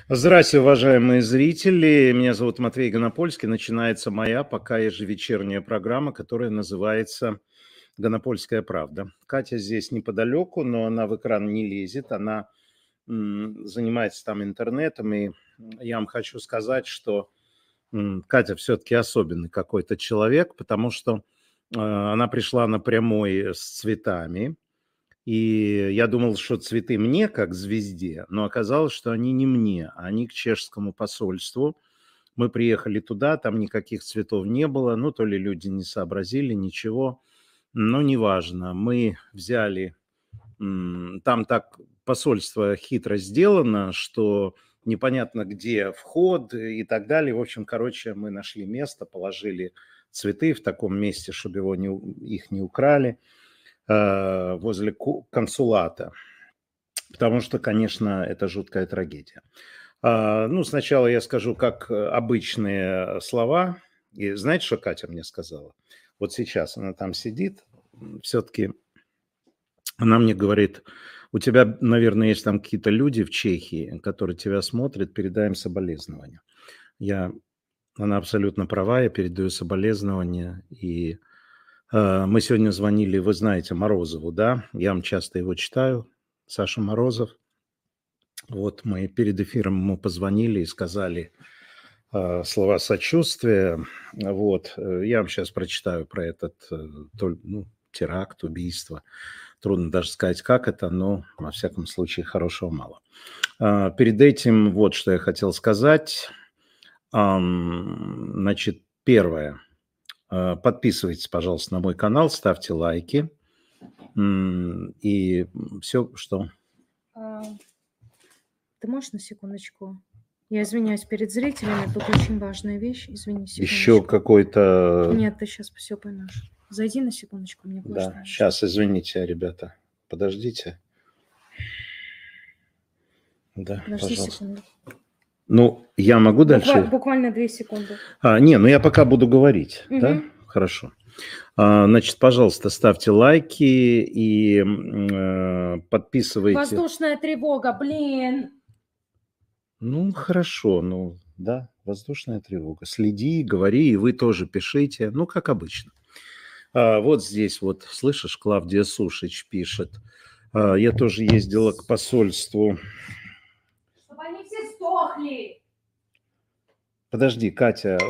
Здравствуйте, уважаемые зрители. Меня зовут Матвей Гонопольский. Начинается моя пока ежевечерняя программа, которая называется «Гонопольская правда». Катя здесь неподалеку, но она в экран не лезет. Она занимается там интернетом. И я вам хочу сказать, что Катя все-таки особенный какой-то человек, потому что она пришла на прямой с цветами. И я думал, что цветы мне, как звезде, но оказалось, что они не мне, а они к чешскому посольству. Мы приехали туда, там никаких цветов не было, ну, то ли люди не сообразили, ничего, но неважно. Мы взяли, там так посольство хитро сделано, что непонятно, где вход и так далее. В общем, короче, мы нашли место, положили цветы в таком месте, чтобы их не украли возле консулата, потому что, конечно, это жуткая трагедия. Ну, сначала я скажу, как обычные слова. И знаете, что Катя мне сказала? Вот сейчас она там сидит, все-таки она мне говорит, у тебя, наверное, есть там какие-то люди в Чехии, которые тебя смотрят, передай им соболезнования. Она абсолютно права, я передаю соболезнования, и мы сегодня звонили, вы знаете, Морозову, да? Я вам часто его читаю, Саша Морозов. Вот мы перед эфиром ему позвонили и сказали слова сочувствия. Вот. Я вам сейчас прочитаю про этот теракт, убийство. Трудно даже сказать, как это, но, во всяком случае, хорошего мало. Перед этим вот что я хотел сказать. Значит, первое. Подписывайтесь, пожалуйста, на мой канал, ставьте лайки. И все, что... Ты можешь на секундочку? Я извиняюсь перед зрителями, тут очень важная вещь. Извини, секундочку. Еще какой-то... Нет, ты сейчас все поймешь. Зайди на секундочку, мне важно. Да, сейчас, извините, ребята. Подождите. Да, Подожди пожалуйста. секунду. Ну, я могу дальше? Буквально 2 секунды. Я пока буду говорить, да? Хорошо. Значит, пожалуйста, ставьте лайки и подписывайте. Воздушная тревога, блин. Ну, хорошо, да, воздушная тревога. Следи, говори, и вы тоже пишите, как обычно. Вот здесь вот, слышишь, Клавдия Сушич пишет. Я тоже ездила к посольству. Чтобы они все сдохли. Подожди, Катя.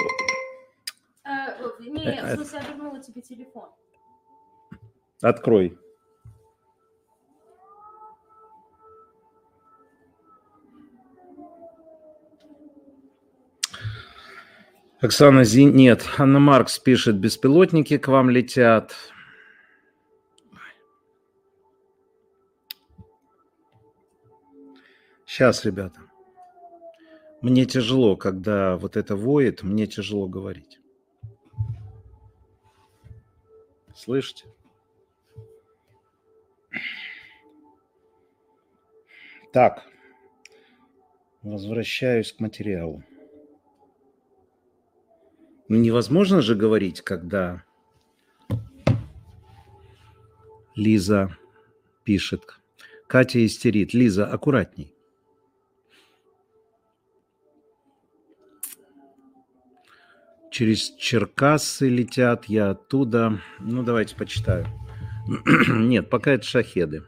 Не, в смысле, я вернула тебе телефон. Открой. Оксана нет. Анна Маркс пишет, беспилотники к вам летят. Сейчас, ребята. Мне тяжело, когда вот это воет, мне тяжело говорить. Слышите? Так. Возвращаюсь к материалу. Невозможно же говорить, когда Лиза пишет. Катя истерит. Лиза, аккуратней. Через Черкассы летят, я оттуда. Давайте почитаю. Нет, пока это шахеды.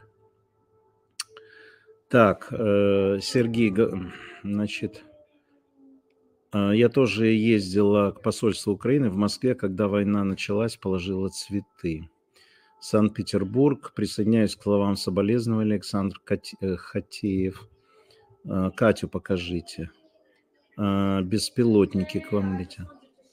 Так, Сергей, значит, я тоже ездила к посольству Украины в Москве, когда война началась, положила цветы. Санкт-Петербург, присоединяюсь к словам соболезнования, Александр Хатеев. Катю покажите. Беспилотники к вам летят.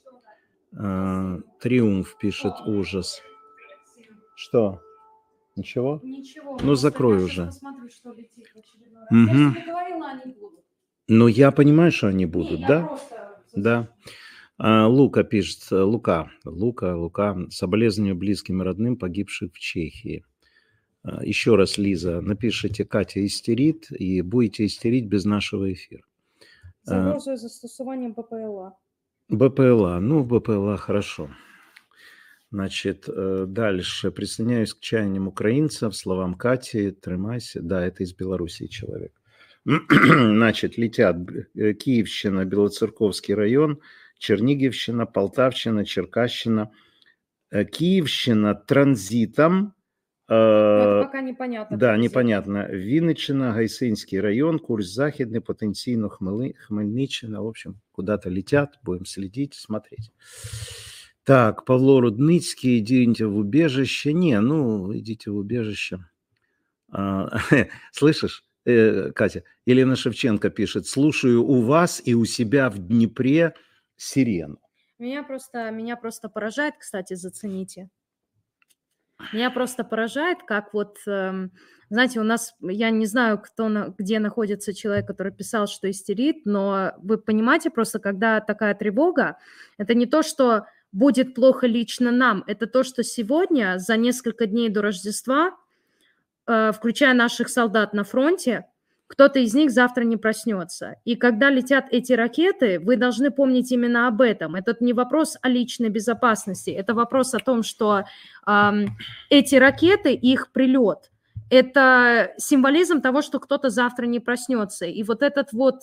Триумф пишет, ужас. Что? Ничего? Ничего. Закрой уже. Посмотрю, что летит в очередной раз. Я тебе говорила, они будут. Я понимаю, что они будут, да? Да. Лука пишет, Лука, соболезнования близким и родным погибших в Чехии. Еще раз, Лиза, напишите, Катя истерит, и будете истерить без нашего эфира. Загрозою застосуванням БПЛА. БПЛА, хорошо. Значит, дальше. Присоединяюсь к чаяниям украинцев, словам Кати, тримайся. Да, это из Белоруссии человек. Значит, летят Киевщина, Белоцерковский район, Черниговщина, Полтавщина, Черкащина. Киевщина транзитом. Это пока непонятно. Да, непонятно. Вінниччина, Гайсинский район, курс західний, потенційно Хмельниччина. В общем, куда-то летят, будем следить, смотреть. Так, Павло Рудницкий, идите в убежище. Не, ну, идите в убежище. Слышишь, Катя? Елена Шевченко пишет: слушаю у вас и у себя в Днепре сирену. Меня просто поражает, кстати, зацените. Меня просто поражает, как вот, знаете, у нас, я не знаю, где находится человек, который писал, что истерит, но вы понимаете просто, когда такая тревога, это не то, что будет плохо лично нам, это то, что сегодня, за несколько дней до Рождества, включая наших солдат на фронте, кто-то из них завтра не проснется. И когда летят эти ракеты, вы должны помнить именно об этом. Это не вопрос о личной безопасности, это вопрос о том, что эти ракеты, их прилет, это символизм того, что кто-то завтра не проснется. И вот этот вот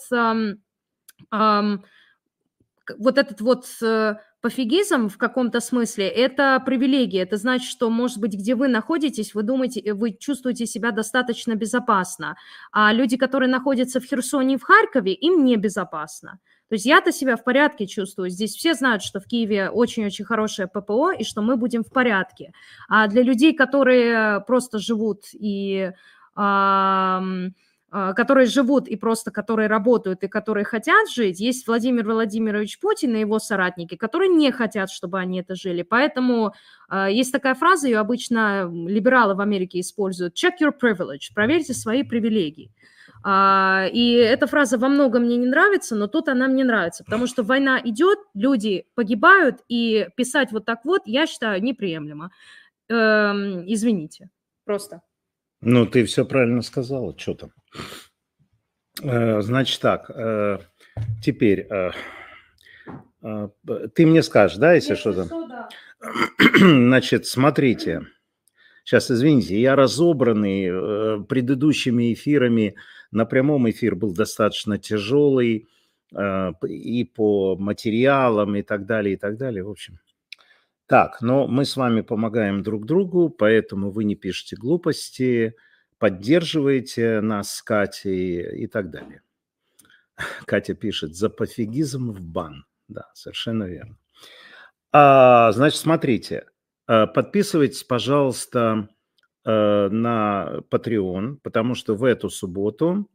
пофигизм в каком-то смысле – это привилегия. Это значит, что, может быть, где вы находитесь, вы чувствуете себя достаточно безопасно. А люди, которые находятся в Херсоне и в Харькове, им небезопасно. То есть я-то себя в порядке чувствую. Здесь все знают, что в Киеве очень-очень хорошее ППО и что мы будем в порядке. А для людей, которые просто живут и которые работают и которые хотят жить, есть Владимир Владимирович Путин и его соратники, которые не хотят, чтобы они это жили. Поэтому есть такая фраза, ее обычно либералы в Америке используют: check your privilege, проверьте свои привилегии. И эта фраза во многом мне не нравится, но тут она мне нравится, потому что война идет, люди погибают, и писать вот так вот, я считаю, неприемлемо. Извините, просто. Ну, ты все правильно сказала, что там. Значит так, теперь ты мне скажешь, да, если что-то? Да. Значит, смотрите, сейчас, извините, я разобранный предыдущими эфирами, на прямом эфир был достаточно тяжелый и по материалам и так далее, в общем. Так, но мы с вами помогаем друг другу, поэтому вы не пишете глупости, поддерживаете нас с Катей и так далее. Катя пишет: за пофигизм в бан. Да, совершенно верно. Значит, смотрите, подписывайтесь, пожалуйста, на Patreon, потому что в эту субботу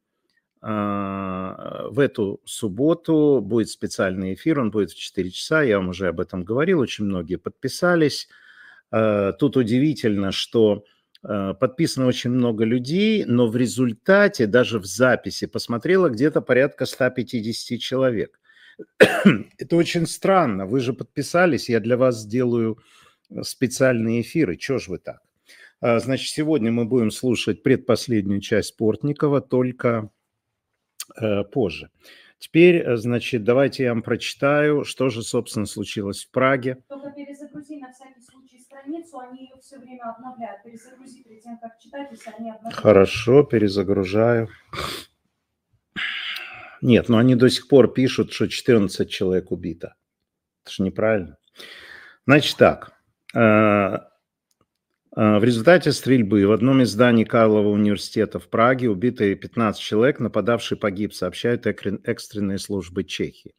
будет специальный эфир, он будет в 4 часа, я вам уже об этом говорил, очень многие подписались. Тут удивительно, что подписано очень много людей, но в результате, даже в записи, посмотрело где-то порядка 150 человек. Это очень странно, вы же подписались, я для вас сделаю специальные эфиры, чего ж вы так? Значит, сегодня мы будем слушать предпоследнюю часть Портникова, только позже. Теперь, значит, давайте я вам прочитаю, что же, собственно, случилось в Праге. Только перезагрузи на всякий случай страницу, они ее все время обновляют. Перезагрузи перед тем, как читать, если они обновляют. Хорошо, перезагружаю. Нет, но они до сих пор пишут, что 14 человек убито. Это же неправильно. Значит так. В результате стрельбы в одном из зданий Карлова университета в Праге убиты 15 человек, нападавший погиб, сообщают экстренные службы Чехии.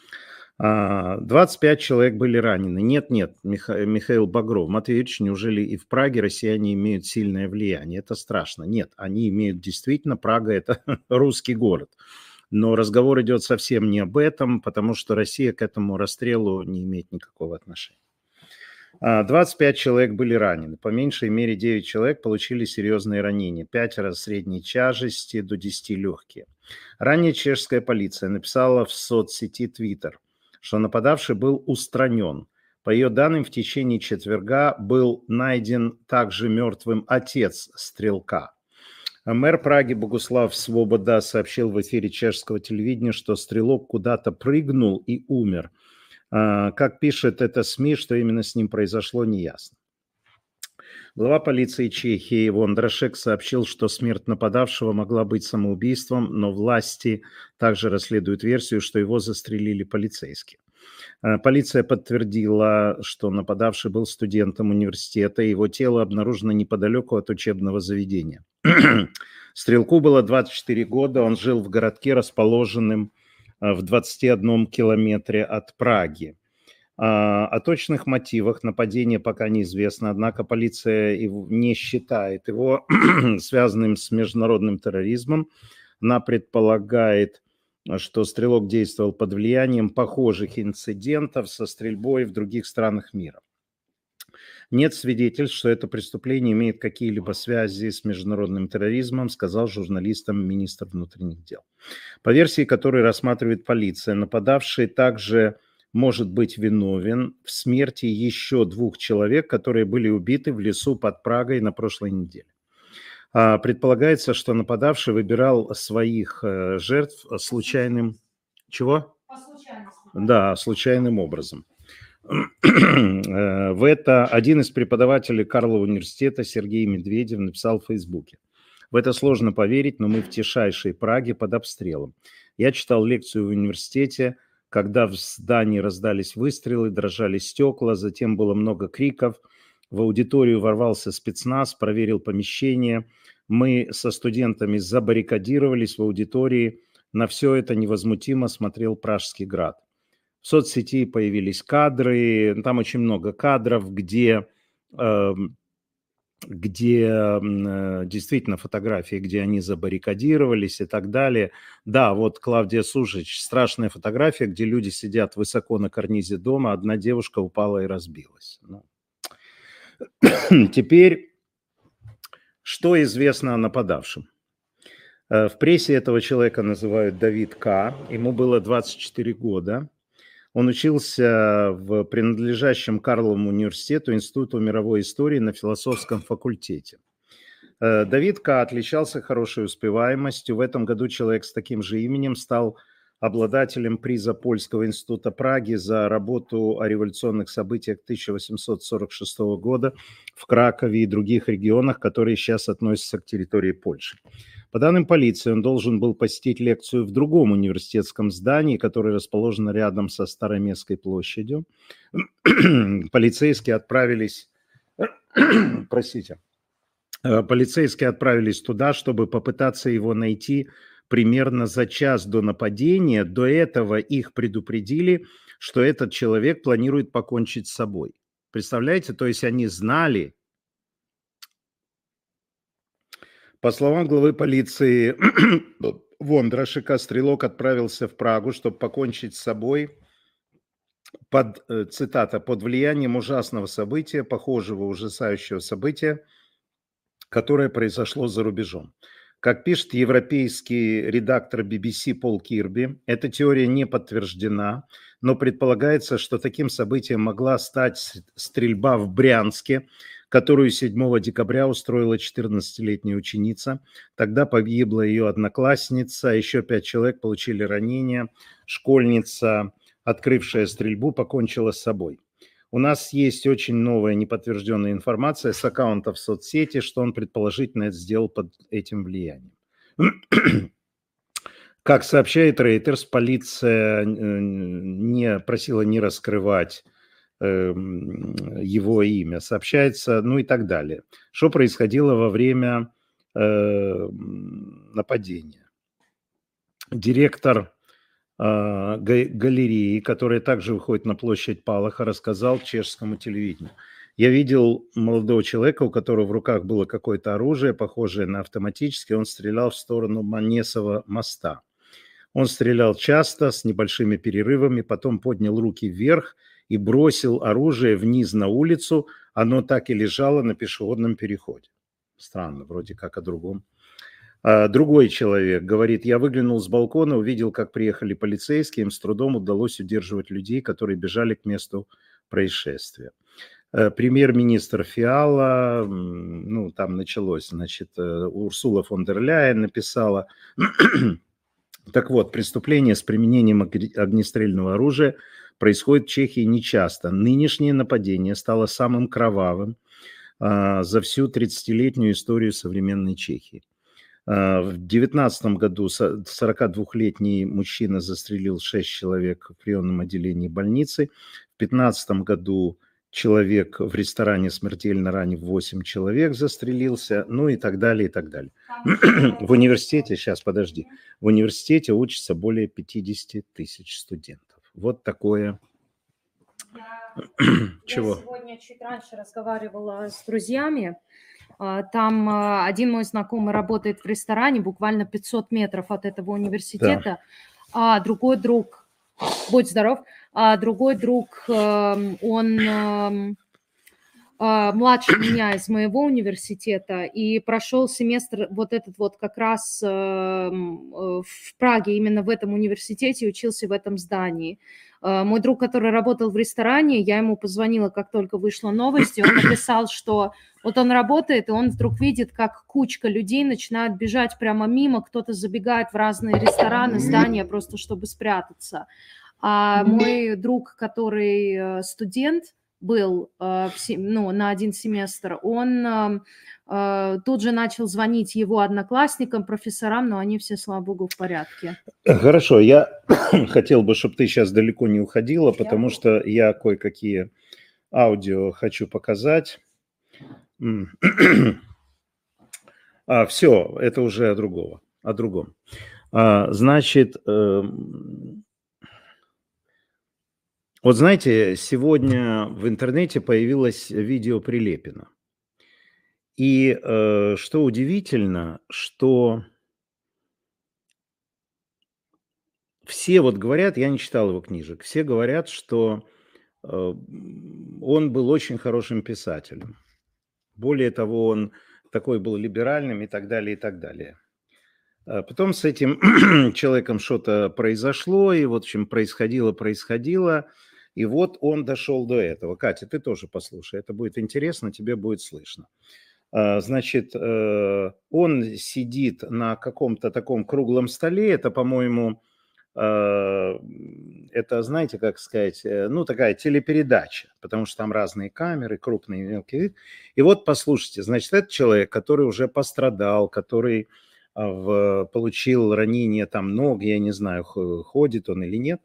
25 человек были ранены. Нет, Михаил Багров, Матвей Юрьевич, неужели и в Праге россияне имеют сильное влияние? Это страшно. Нет, они имеют действительно, Прага – это русский город. Но разговор идет совсем не об этом, потому что Россия к этому расстрелу не имеет никакого отношения. 25 человек были ранены, по меньшей мере 9 человек получили серьезные ранения, 5 средней тяжести, до 10 легкие. Ранее чешская полиция написала в соцсети Twitter, что нападавший был устранен. По ее данным, в течение четверга был найден также мертвым отец стрелка. Мэр Праги Богуслав Свобода сообщил в эфире чешского телевидения, что стрелок куда-то прыгнул и умер. Как пишет это СМИ, что именно с ним произошло, неясно. Глава полиции Чехии Вондрашек сообщил, что смерть нападавшего могла быть самоубийством, но власти также расследуют версию, что его застрелили полицейские. Полиция подтвердила, что нападавший был студентом университета, и его тело обнаружено неподалеку от учебного заведения. Стрелку было 24 года, он жил в городке, расположенном в 21 километре от Праги. О точных мотивах нападения пока неизвестно, однако полиция не считает его связанным с международным терроризмом. Она предполагает, что стрелок действовал под влиянием похожих инцидентов со стрельбой в других странах мира. Нет свидетельств, что это преступление имеет какие-либо связи с международным терроризмом, сказал журналистам министр внутренних дел. По версии, которую рассматривает полиция, нападавший также может быть виновен в смерти еще 2 человек, которые были убиты в лесу под Прагой на прошлой неделе. Предполагается, что нападавший выбирал своих жертв случайным... Чего? По случайности. Да, случайным образом. В это один из преподавателей Карлова университета Сергей Медведев написал в Фейсбуке. В это сложно поверить, но мы в тишайшей Праге под обстрелом. Я читал лекцию в университете, когда в здании раздались выстрелы, дрожали стекла, затем было много криков. В аудиторию ворвался спецназ, проверил помещение. Мы со студентами забаррикадировались в аудитории. На все это невозмутимо смотрел Пражский град. В соцсети появились кадры, там очень много кадров, где действительно фотографии, где они забаррикадировались и так далее. Да, вот Клавдия Сушич, страшная фотография, где люди сидят высоко на карнизе дома, одна девушка упала и разбилась. Теперь, что известно о нападавшем? В прессе этого человека называют Давид К. Ему было 24 года. Он учился в принадлежащем Карловому университету Институту мировой истории на философском факультете. Давид К. отличался хорошей успеваемостью. В этом году человек с таким же именем стал обладателем приза Польского института Праги за работу о революционных событиях 1846 года в Кракове и других регионах, которые сейчас относятся к территории Польши. По данным полиции, он должен был посетить лекцию в другом университетском здании, которое расположено рядом со Староместской площадью. Полицейские отправились туда, чтобы попытаться его найти примерно за час до нападения. До этого их предупредили, что этот человек планирует покончить с собой. Представляете, то есть они знали. По словам главы полиции Вондрашека, стрелок отправился в Прагу, чтобы покончить с собой, цитата, под влиянием ужасного события, похожего ужасающего события, которое произошло за рубежом. Как пишет европейский редактор BBC Пол Кирби, эта теория не подтверждена, но предполагается, что таким событием могла стать стрельба в Брянске, которую 7 декабря устроила 14-летняя ученица. Тогда погибла ее одноклассница, еще 5 человек получили ранения. Школьница, открывшая стрельбу, покончила с собой. У нас есть очень новая неподтвержденная информация с аккаунтов в соцсети, что он предположительно это сделал под этим влиянием. Как сообщает Reuters, полиция просила не раскрывать его имя, сообщается, ну и так далее. Что происходило во время нападения? Директор галереи, которая также выходит на площадь Палаха, рассказал чешскому телевидению. Я видел молодого человека, у которого в руках было какое-то оружие, похожее на автоматическое. Он стрелял в сторону Манесова моста. Он стрелял часто, с небольшими перерывами, потом поднял руки вверх и бросил оружие вниз на улицу. Оно так и лежало на пешеходном переходе. Странно, вроде как о другом. Другой человек говорит, я выглянул с балкона, увидел, как приехали полицейские, им с трудом удалось удерживать людей, которые бежали к месту происшествия. Премьер-министр Фиала, ну там началось, значит, Урсула фон дер Ляйен написала, так вот, преступление с применением огнестрельного оружия происходит в Чехии нечасто. Нынешнее нападение стало самым кровавым за всю 30-летнюю историю современной Чехии. В 2019 году 42-летний мужчина застрелил 6 человек в приемном отделении больницы. В 2015 году человек в ресторане, смертельно ранив 8 человек, застрелился, ну и так далее, и так далее. В университете, сейчас, подожди, в университете учатся более 50 тысяч студентов. Вот такое... Я сегодня чуть раньше разговаривала с друзьями. Там один мой знакомый работает в ресторане, буквально 500 метров от этого университета, а другой друг, будь здоров, а другой друг, он младше меня из моего университета и прошел семестр вот этот вот как раз в Праге, именно в этом университете, учился в этом здании. Мой друг, который работал в ресторане, я ему позвонила, как только вышла новость, и он написал, что вот он работает, и он вдруг видит, как кучка людей начинает бежать прямо мимо, кто-то забегает в разные рестораны, здания, просто чтобы спрятаться. А мой друг, который студент был на один семестр, он тут же начал звонить его одноклассникам, профессорам, но они все, слава богу, в порядке. Хорошо, я хотел бы, чтобы ты сейчас далеко не уходила, потому что я кое-какие аудио хочу показать. Все, это уже о другом. Значит, вот знаете, сегодня в интернете появилось видео Прилепина. И что удивительно, что все вот говорят, я не читал его книжек, все говорят, что он был очень хорошим писателем. Более того, он такой был либеральным и так далее, и так далее. Потом с этим человеком что-то произошло, и вот, в общем, происходило, и вот он дошел до этого. Катя, ты тоже послушай, это будет интересно, тебе будет слышно. Значит, он сидит на каком-то таком круглом столе, это, по-моему, это, знаете, как сказать, ну, такая телепередача, потому что там разные камеры, крупные, мелкие. И вот послушайте, значит, это человек, который уже пострадал, который получил ранение там ног, я не знаю, ходит он или нет.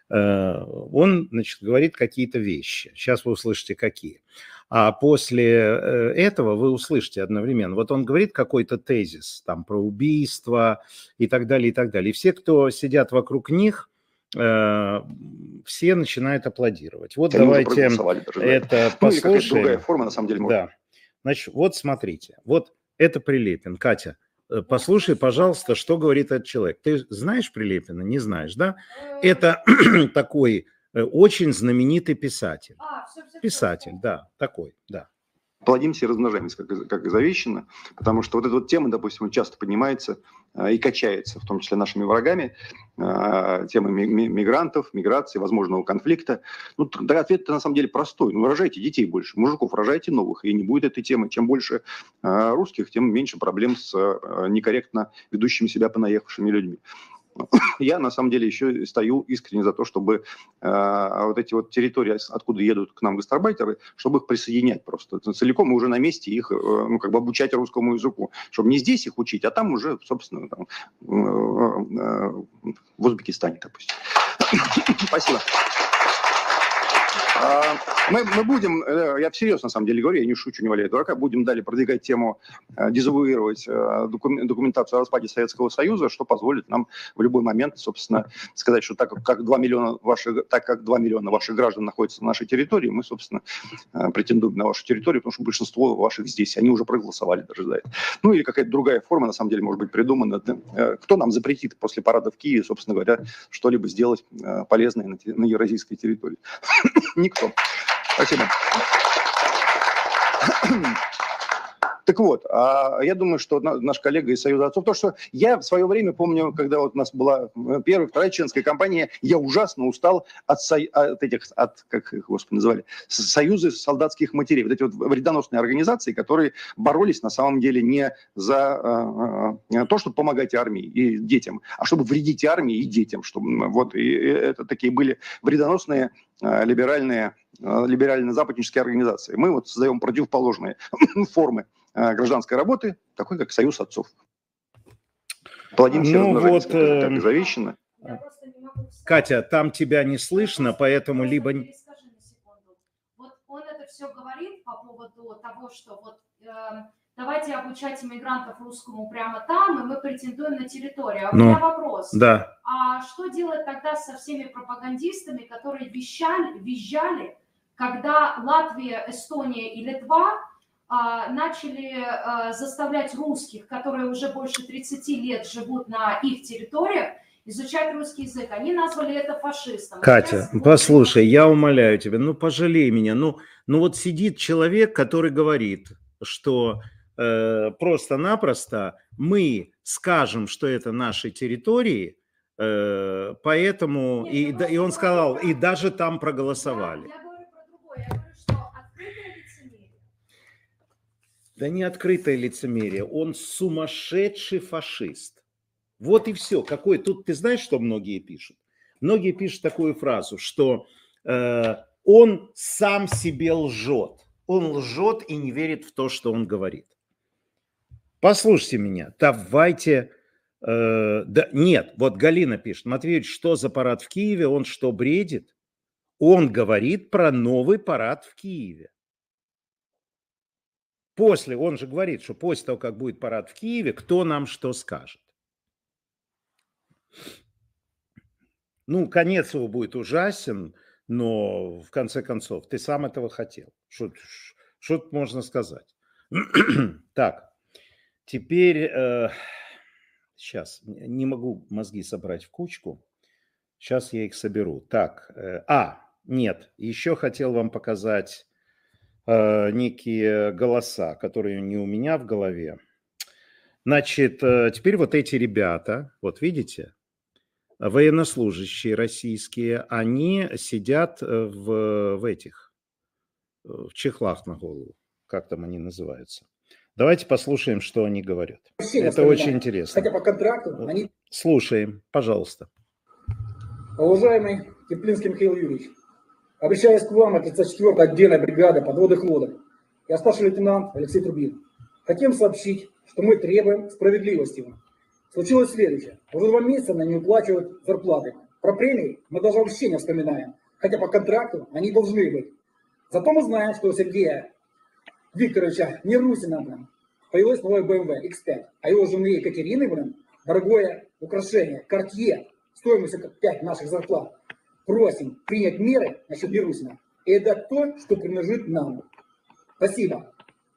Он, значит, говорит какие-то вещи. Сейчас вы услышите, какие. А после этого вы услышите одновременно. Вот он говорит какой-то тезис там про убийство и так далее, и так далее. И все, кто сидят вокруг них, все начинают аплодировать. Вот они давайте это послушаем. Или другая форма, на самом деле, можно. Да. Значит, вот смотрите. Вот это Прилепин. Катя, послушай, пожалуйста, что говорит этот человек. Ты знаешь Прилепина? Не знаешь, да? Это такой очень знаменитый писатель. Писатель, да, такой, да. Плодимся и размножаемся, как и завещано, потому что вот эта вот тема, допустим, часто поднимается и качается, в том числе нашими врагами, тема мигрантов, миграции, возможного конфликта. Ну, ответ-то на самом деле простой. Ну, рожайте детей больше, мужиков рожайте новых, и не будет этой темы. Чем больше русских, тем меньше проблем с некорректно ведущими себя понаехавшими людьми. Я, на самом деле, еще стою искренне за то, чтобы вот эти вот территории, откуда едут к нам гастарбайтеры, чтобы их присоединять просто. Целиком и уже на месте их, ну, как бы обучать русскому языку. Чтобы не здесь их учить, а там уже, собственно, там, в Узбекистане, допустим. Спасибо. Мы будем, я всерьез на самом деле говорю, я не шучу, не валяю дурака, будем далее продвигать тему, дезавуировать документацию о распаде Советского Союза, что позволит нам в любой момент, собственно, сказать, что так как 2 миллиона ваших граждан находятся на нашей территории, мы, собственно, претендуем на вашу территорию, потому что большинство ваших здесь, они уже проголосовали даже за это. Ну или какая-то другая форма, на самом деле, может быть придумана. Кто нам запретит после парада в Киеве, собственно говоря, что-либо сделать полезное на евразийской территории? Никто. Спасибо. Так вот, я думаю, что наш коллега из Союза отцов, то, что я в свое время помню, когда вот у нас была первая, вторая членская кампания, я ужасно устал от как их, Господи, называли, союзы солдатских матерей, вот эти вот вредоносные организации, которые боролись на самом деле не за то, чтобы помогать армии и детям, а чтобы вредить армии и детям, чтобы вот и это такие были вредоносные либеральные либерально-западнические организации. Мы вот создаем противоположные формы гражданской работы, такой как Союз отцов. Плодимся, размножаемся, как и завещано. Катя, там тебя не слышно, поэтому либо... Вот он это все говорит по поводу того, что вот давайте обучать иммигрантов русскому прямо там, и мы претендуем на территорию. А у меня вопрос. Да. А что делать тогда со всеми пропагандистами, которые визжали, когда Латвия, Эстония и Литва начали заставлять русских, которые уже больше 30 лет живут на их территориях, изучать русский язык? Они назвали это фашистом. Катя, послушай, я умоляю тебя, ну пожалей меня. Ну вот сидит человек, который говорит, что просто-напросто мы скажем, что это наши территории, поэтому... Нет, и он сказал, и даже там проголосовали. Я говорю про другое. Я говорю, что открытое лицемерие. Да не открытое лицемерие, он сумасшедший фашист. Вот и все. Какой тут, ты знаешь, что многие пишут? Многие пишут такую фразу, что он сам себе лжет. Он лжет и не верит в то, что он говорит. Послушайте меня, давайте... да, нет, вот Галина пишет, Матвеевич, что за парад в Киеве, он что, бредит? Он говорит про новый парад в Киеве. После, он же говорит, что после того, как будет парад в Киеве, кто нам что скажет. Ну, конец его будет ужасен, но в конце концов, ты сам этого хотел. Что тут можно сказать? Так, теперь, сейчас, не могу мозги собрать в кучку. Сейчас я их соберу. Так, нет, еще хотел вам показать некие голоса, которые не у меня в голове. Значит, теперь вот эти ребята, вот видите, военнослужащие российские, они сидят в чехлах на голову, как там они называются. Давайте послушаем, что они говорят. Это очень интересно. Хотя по контракту они... Слушаем, пожалуйста. Уважаемый Теплинский Михаил Юрьевич, обращаюсь к вам от 34-й отдельной бригады подводных лодок. Я старший лейтенант Алексей Трубин. Хотим сообщить, что мы требуем справедливости. Случилось следующее. Уже 2 месяца нам не выплачивают зарплаты. Про премии мы даже вообще не вспоминаем. Хотя по контракту они должны быть. Зато мы знаем, что у Сергея Викторовича Нерусина появилась новая BMW X5. А его жены Екатерины, дорогое украшение, Cartier, стоимостью как 5 наших зарплат. Просим принять меры насчет Нерусина. И это то, что принадлежит нам. Спасибо.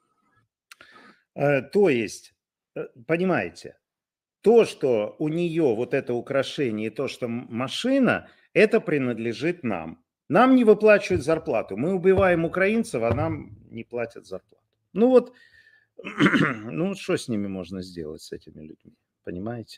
То есть, понимаете, то, что у нее вот это украшение и то, что машина, это принадлежит нам. Нам не выплачивают зарплату. Мы убиваем украинцев, а нам не платят зарплату. Ну вот, ну что с ними можно сделать, с этими людьми, понимаете?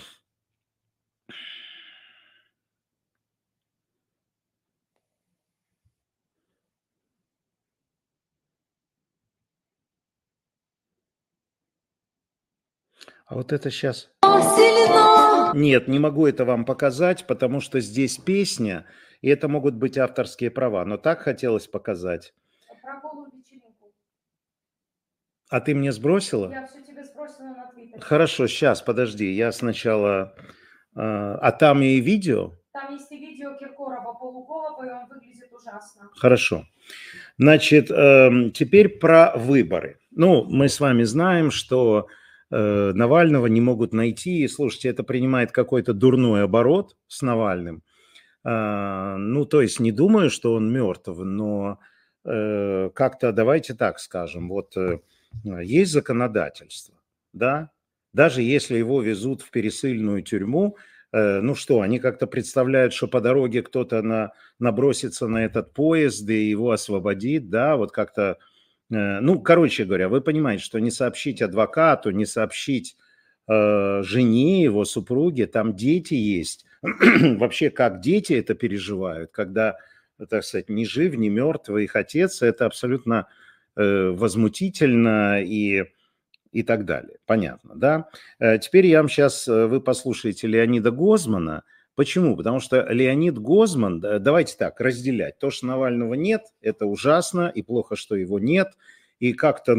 А вот это сейчас... Нет, не могу это вам показать, потому что здесь песня, и это могут быть авторские права. Но так хотелось показать. Про голую вечеринку. А ты мне сбросила? Я все тебе сбросила на Твиттер. Хорошо, сейчас, подожди. Я сначала... А там и видео? Там есть и видео Киркорова полуголого, и он выглядит ужасно. Хорошо. Значит, теперь про выборы. Ну, мы с вами знаем, что... Навального не могут найти. И, слушайте, это принимает какой-то дурной оборот с Навальным. Ну, то есть не думаю, что он мертв, но как-то давайте так скажем. Вот есть законодательство, да? Даже если его везут в пересыльную тюрьму, ну что, они как-то представляют, что по дороге кто-то набросится на этот поезд и его освободит, да, вот как-то... Ну, короче говоря, вы понимаете, что не сообщить адвокату, не сообщить жене, его супруге, там дети есть. Вообще, как дети это переживают, когда, так сказать, ни жив, ни мертв их отец, это абсолютно возмутительно и так далее. Понятно, да? Теперь я вам сейчас, вы послушаете Леонида Гозмана, Почему? Потому что Леонид Гозман, давайте так, разделять. То, что Навального нет, это ужасно, и плохо, что его нет, и как-то,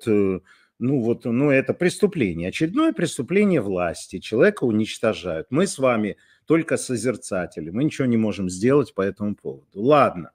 это преступление. Очередное преступление власти. Человека уничтожают. Мы с вами только созерцатели. Мы ничего не можем сделать по этому поводу. Ладно.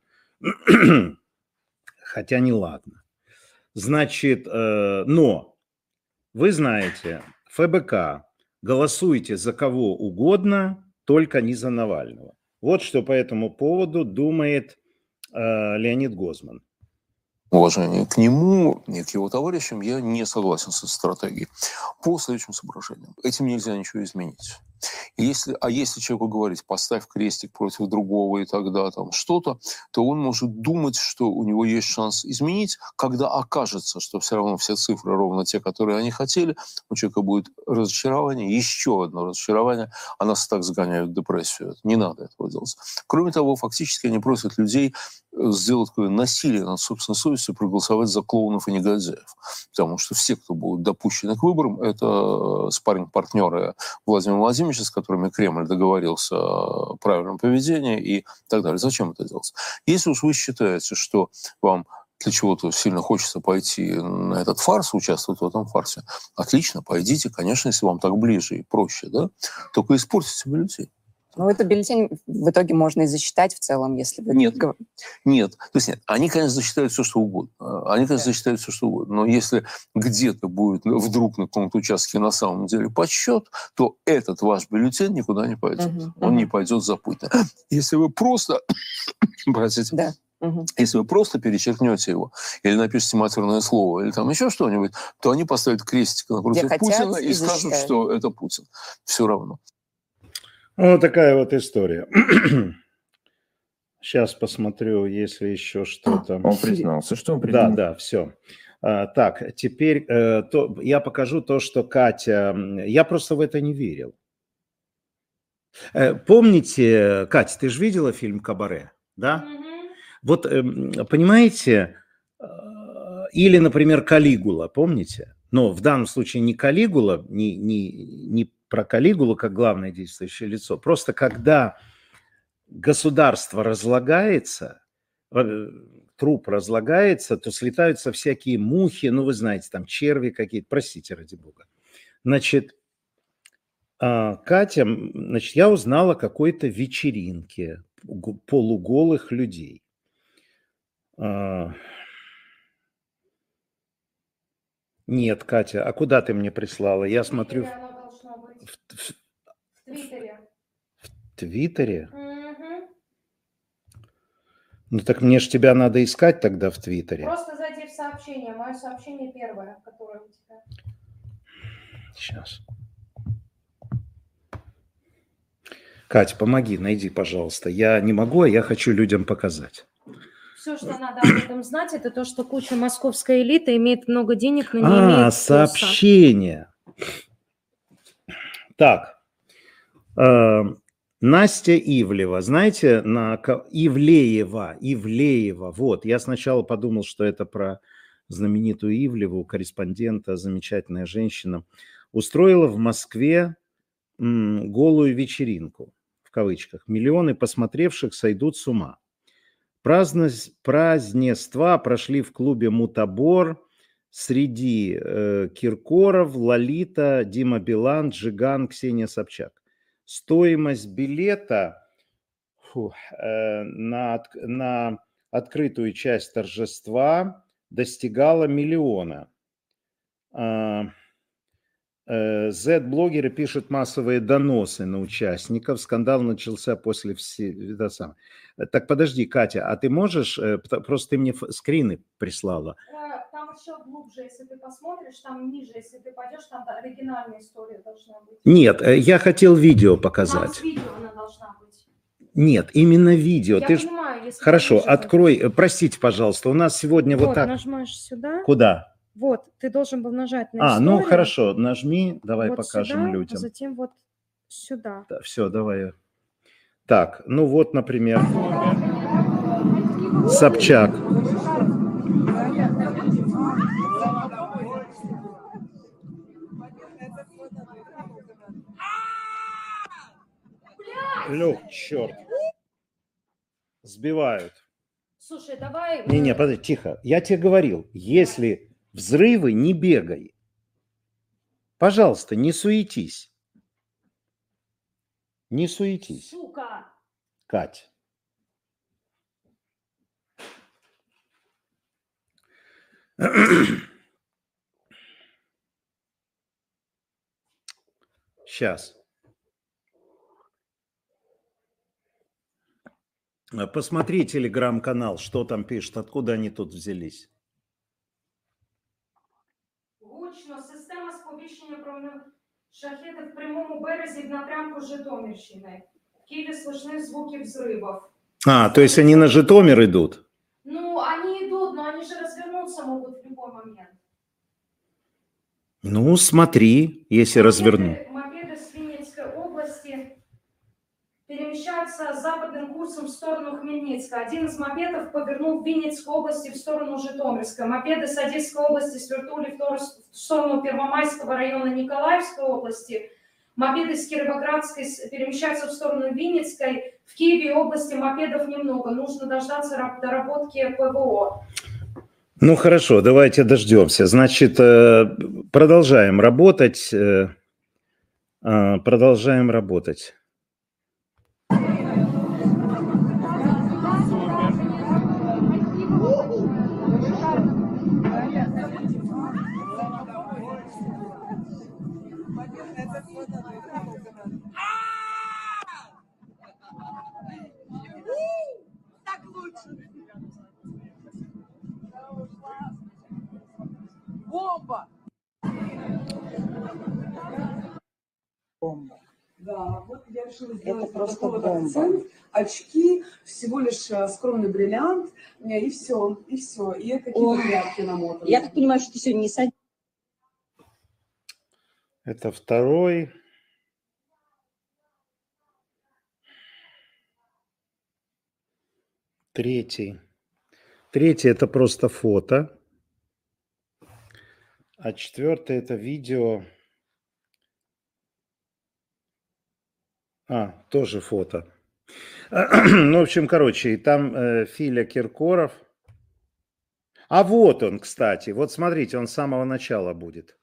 Хотя не ладно. Значит, но вы знаете, ФБК, голосуйте за кого угодно, только не за Навального. Вот что по этому поводу думает Леонид Гозман. Уважение к нему и к его товарищам я не согласен с этой стратегией. По следующим соображениям. Этим нельзя ничего изменить. Если человеку говорить, поставь крестик против другого и тогда там что-то, то он может думать, что у него есть шанс изменить, когда окажется, что все равно все цифры ровно те, которые они хотели, у человека будет разочарование, еще одно разочарование, а нас так загоняют в депрессию. Не надо этого делать. Кроме того, фактически они просят людей сделать такое насилие над собственной совестью, проголосовать за клоунов и негодяев. Потому что все, кто будут допущены к выборам, это спарринг-партнеры Владимира Владимировича, с которыми Кремль договорился о правильном поведении и так далее. Зачем это делать? Если уж вы считаете, что вам для чего-то сильно хочется пойти на этот фарс, участвовать в этом фарсе, отлично, пойдите, конечно, если вам так ближе и проще, да? Только испортите бюллетень. Ну, это бюллетень в итоге можно и засчитать в целом, если вы... Нет. То есть нет, они, конечно, засчитают все, что угодно. Засчитают все, что угодно. Но если где-то будет вдруг на каком-то участке на самом деле подсчет, то этот ваш бюллетень никуда не пойдет. Он не пойдет за Путина. Если вы просто... Простите. Да. Если вы просто перечеркнете его, или напишите матерное слово, или там еще что-нибудь, то они поставят крестик напротив Путина и скажут, что это Путин. Все равно. Вот такая вот история. Сейчас посмотрю, если еще что-то. Он признался, что он признался. Да, все. Так, теперь я покажу то, что Катя... Я просто в это не верил. Помните, Катя, ты же видела фильм «Кабаре», да? Вот, понимаете, или, например, «Калигула», помните? Но в данном случае не Калигула, не про Калигулу как главное действующее лицо. Просто когда государство разлагается, труп разлагается, то слетаются всякие мухи, вы знаете, там черви какие-то, простите, ради бога. Значит, Катя, я узнала о какой-то вечеринке полуголых людей. Нет, Катя, а куда ты мне прислала? Я смотрю... В Твиттере. В Твиттере? Ну так мне ж тебя надо искать тогда в Твиттере. Просто зайди в сообщение. Мое сообщение первое, которое у тебя. Сейчас. Катя, помоги, найди, пожалуйста. Я не могу, а я хочу людям показать. Все, что надо об этом знать, это то, что куча московской элиты имеет много денег, но не имеет вкуса. Сообщение. Так. Настя Ивлева. Знаете, Ивлеева. Вот, я сначала подумал, что это про знаменитую Ивлеву, корреспондента, замечательная женщина. Устроила в Москве голую вечеринку, в кавычках. Миллионы посмотревших сойдут с ума. Празднества прошли в клубе «Мутабор» среди Киркоров, Лолита, Дима Билан, Джиган, Ксения Собчак. Стоимость билета на открытую часть торжества достигала 1 миллиона. Z-блогеры пишут массовые доносы на участников. Скандал начался после всего. Так, подожди, Катя, а ты можешь... Просто ты мне скрины прислала. Там еще глубже, если ты посмотришь, там ниже, если ты пойдешь, там оригинальная история должна быть. Нет, я хотел видео показать. Там с видео она должна быть. Нет, именно видео. Я ты понимаю, если... Хорошо, открой, простите, пожалуйста, у нас сегодня вот так... нажимаешь сюда. Куда? Вот, ты должен был нажать на историю. Ну хорошо, нажми, давай вот покажем сюда, людям. А затем вот сюда. Да, все, давай. Так, вот, например, Собчак. Лёх, черт. Сбивают. Слушай, давай... Не, подожди, тихо. Я тебе говорил, если взрывы, не бегай. Пожалуйста, не суетись. Не суетись. Сука! Кать. Сейчас. Посмотри телеграм-канал, что там пишут, откуда они тут взялись. Гучно. Система сповіщення про шахеди в прямому березі в напрямку Житомирщини. В Киеве слышны звуки взрывов. А, то есть они на Житомир идут? Ну, они идут, но они же развернуться могут в любой момент. Ну, смотри, если разверну. Мопеды с Винницкой области перемещаются западным курсом в сторону Хмельницка. Один из мопедов повернул в Винницкой области в сторону Житомирска. Мопеды с Одесской области свернули в сторону Первомайского района Николаевской области. Мопеды с Кировоградской перемещаются в сторону Винницкой. В Киеве области мопедов немного. Нужно дождаться доработки ПВО. Ну, хорошо, давайте дождемся. Значит, продолжаем работать. Продолжаем работать. Так лучше. Бомба! Бомба. Да, вот я решила сделать Это просто такой вот бомба. акцент. Очки, всего лишь скромный бриллиант, и все, и все. И какие-то Ох. прятки намотаны. Я так понимаю, что ты сегодня не садишься. Это второй. Третий. Третий – это просто фото. А четвертый – это видео. А, тоже фото. Ну, в общем, короче, и там Филя Киркоров. А вот он, кстати. Вот смотрите, он с самого начала будет.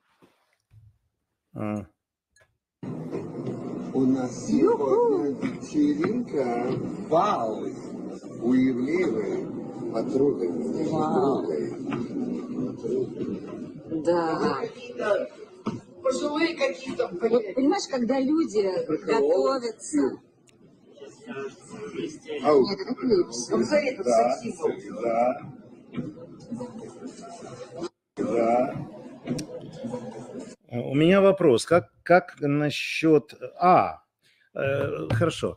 У нас сегодня вечеринка. Вау! У Евлеевой подруга. Да. Пожилые какие-то. Вот понимаешь, когда люди готовятся. Нет, это клипс. Елизавета, сексизм. Да. У меня вопрос. Как насчет... хорошо.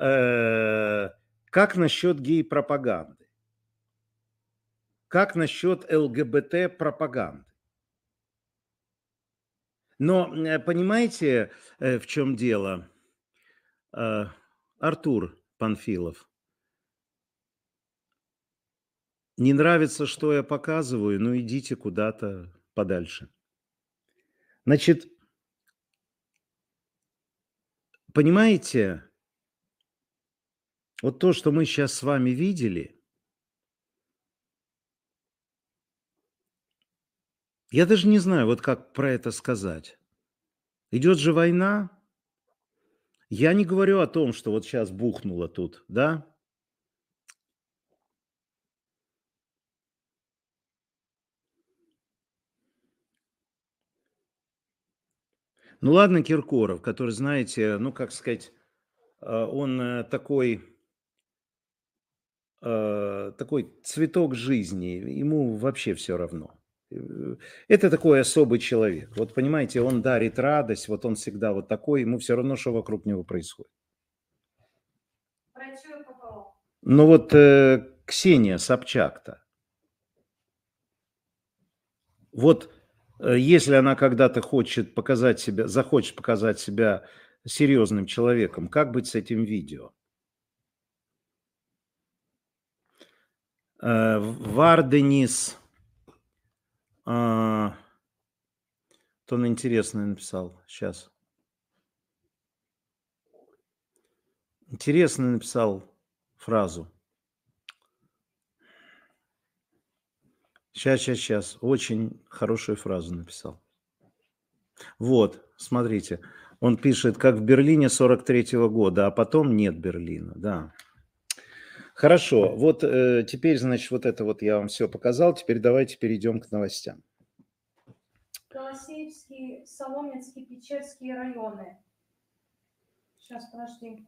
Как насчет гей-пропаганды? Как насчет ЛГБТ-пропаганды? Но понимаете, в чем дело? Артур Панфилов. Не нравится, что я показываю? Ну, идите куда-то подальше. Значит, понимаете, вот то, что мы сейчас с вами видели, я даже не знаю, вот как про это сказать. Идет же война. Я не говорю о том, что вот сейчас бухнуло тут, да? Ну ладно, Киркоров, который, знаете, ну как сказать, он такой цветок жизни, ему вообще все равно. Это такой особый человек. Вот понимаете, он дарит радость, вот он всегда вот такой, ему все равно, что вокруг него происходит. Ну вот Ксения Собчак-то. Вот если она когда-то захочет показать себя серьезным человеком, как быть с этим видео? Варденис, то он интересное написал, сейчас. Интересно написал фразу. Сейчас. Очень хорошую фразу написал. Вот, смотрите. Он пишет, как в Берлине 43-го года, а потом нет Берлина. Да. Хорошо. Вот теперь, значит, вот это вот я вам все показал. Теперь давайте перейдем к новостям. Голосеевский, Соломенский, Печерские районы. Сейчас, подожди.